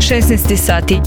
16 sati.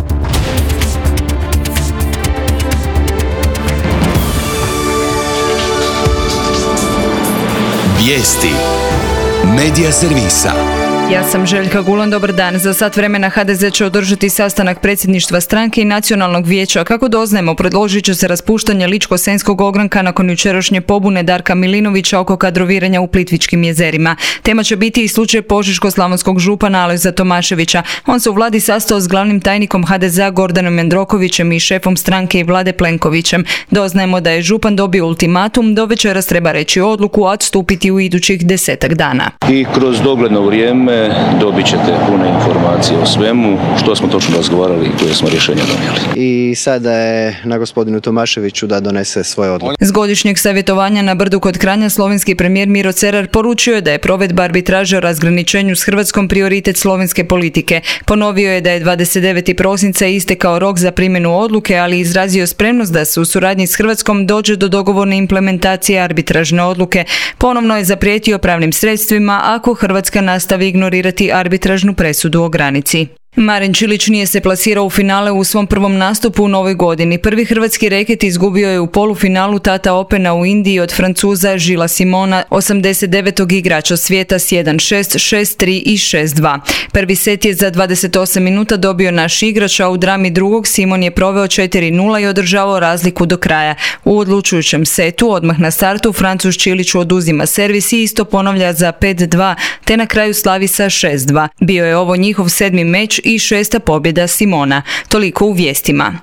Vijesti Medija servisa. Ja sam Željka Gulan, dobar dan. Za sat vremena HDZ će održati sastanak predsjedništva stranke i nacionalnog vijeća. Kako doznajemo, predložit će se raspuštanje Ličko-senjskog ogranka nakon jučerašnje pobune Darka Milinovića oko kadroviranja u Plitvičkim jezerima. Tema će biti i slučaj požeško-slavonskog župana Alojza Tomaševića. On se u vladi sastao s glavnim tajnikom HDZ-a Gordanom Jandrokovićem i šefom stranke i Vlade Plenkovićem. Doznajemo da je župan dobio ultimatum, do večeras treba reći odluku, a odstupiti u idućih 10 dana. I kroz dogledno vrijeme dobit ćete pune informacije o svemu što smo točno razgovarali i koje smo rješenja donijeli. I sada je na gospodinu Tomaševiću da donese svoje odluke. S godišnjeg savjetovanja na Brdu kod Kranja slovenski premijer Miro Cerar poručio je da je provedba arbitraže o razgraničenju s Hrvatskom prioritet slovenske politike. Ponovio je da je 29. prosinca istekao rok za primjenu odluke, ali izrazio spremnost da se u suradnji s Hrvatskom dođe do dogovorne implementacije arbitražne odluke. Ponovno je zaprijetio pravnim sredstvima ako Hrvatska nastavi ignorirati arbitražnu presudu o granici. Marin Čilić nije se plasirao u finale u svom prvom nastupu u novoj godini. Prvi hrvatski reket izgubio je u polufinalu Tata Opena u Indiji od Francuza Žila Simona, 89. igrača svijeta s 1-6, 6-3 i 6-2. Prvi set je za 28 minuta dobio naš igrač, a u drami drugog Simon je proveo 4-0 i održavao razliku do kraja. U odlučujućem setu, odmah na startu, Francuz Čiliću oduzima servis i isto ponavlja za 5-2, te na kraju slavi sa 6-2. Bio je ovo njihov 7. meč i 6. pobjeda Simona. Toliko u vijestima.